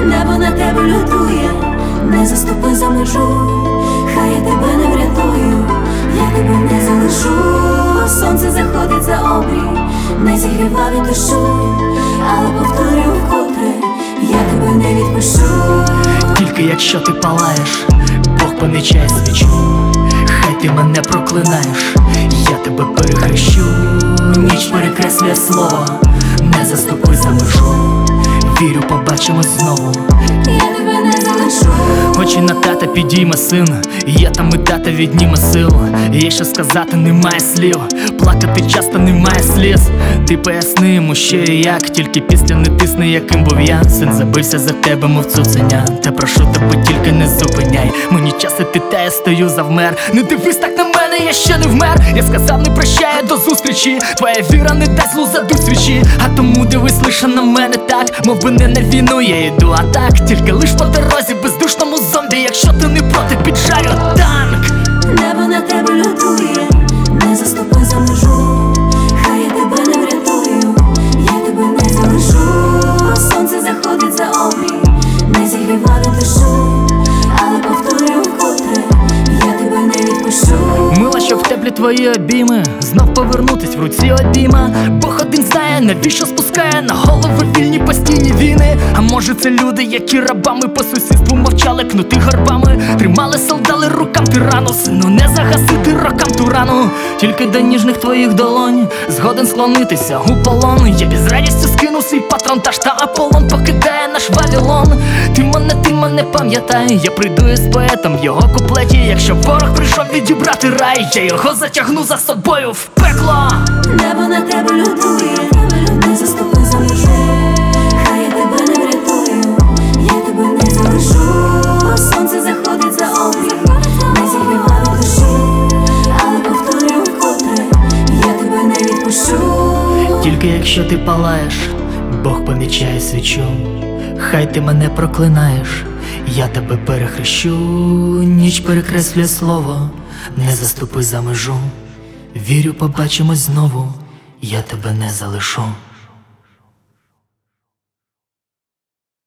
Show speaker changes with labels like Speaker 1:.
Speaker 1: Небо на тебе лютує, не заступи за межу, хай я тебе не врятую, я тебе не залишу. Сонце заходить за обрій, не зігріва від дощу, але повторюю вкотре, я тебе не відпущу.
Speaker 2: Тільки якщо ти палаєш, Бог помічає свічу. Хай ти мене проклинаєш, я тебе перехрещу. Ніч перекреслює слово, не заступи за межу. Вірю, побачимось знову,
Speaker 1: я тебе не залишу.
Speaker 2: очі на тата підійме син, я там і тата відніме сил. Є що сказати, немає слів, плакати часто немає сліз. Ти поясни йому, що і як, тільки після не тисни, яким був я. Син забився за тебе, мов цуценя, та прошу тебе, тільки не зупиняй. Мені час іти, та я стою завмер. Не дивись так на мене, я ще не вмер. Я сказав, не прощаю, до зустрічі. Твоя віра не дасть злу, задуть свічі. А тому дивись лише на мене так, мов би не на війну я йду, а так тільки лиш по дорозі, бездушному зомбі. Якщо ти не проти, піджарю танк.
Speaker 1: Небо на тебе лютує, не заступи за межу, хай я тебе не врятую, я тебе не залишу. Сонце заходить за обрій, не зігріва від дощу, але повторюю вкотре, я тебе не відпущу.
Speaker 2: Мила, що в теплі твої обійми, знов повернутись в руці обійма. Бог один знає, навіщо спускає на голови вільні постійні війни. А може це люди, які рабами по сусідству мовчали, кнути горбами, тримали солдали рукам тирану. Сину, не загасити рокам ту рану. Тільки до ніжних твоїх долонь згоден склонитися у полон. Я без радістю скину свій патронтаж, та Аполлон покидає наш Вавилон. Ти мене пам'ятай, я прийду із поетом в його куплеті. Якщо ворог прийшов відібрати рай, я його затягну за собою в пекло.
Speaker 1: Небо на тебе лютує, не заступи за межу, хай я тебе не врятую, я тебе не залишу. Сонце заходить за обрій, не зігріва від дощу, але повторюю вкотре, я тебе не відпущу.
Speaker 2: Тільки якщо ти палаєш, Бог помічає свічу. Хай ти мене проклинаєш, я тебе перехрещу. Ніч перекреслює слово, не заступи за межу. Вірю, побачимось знову, я тебе не залишу.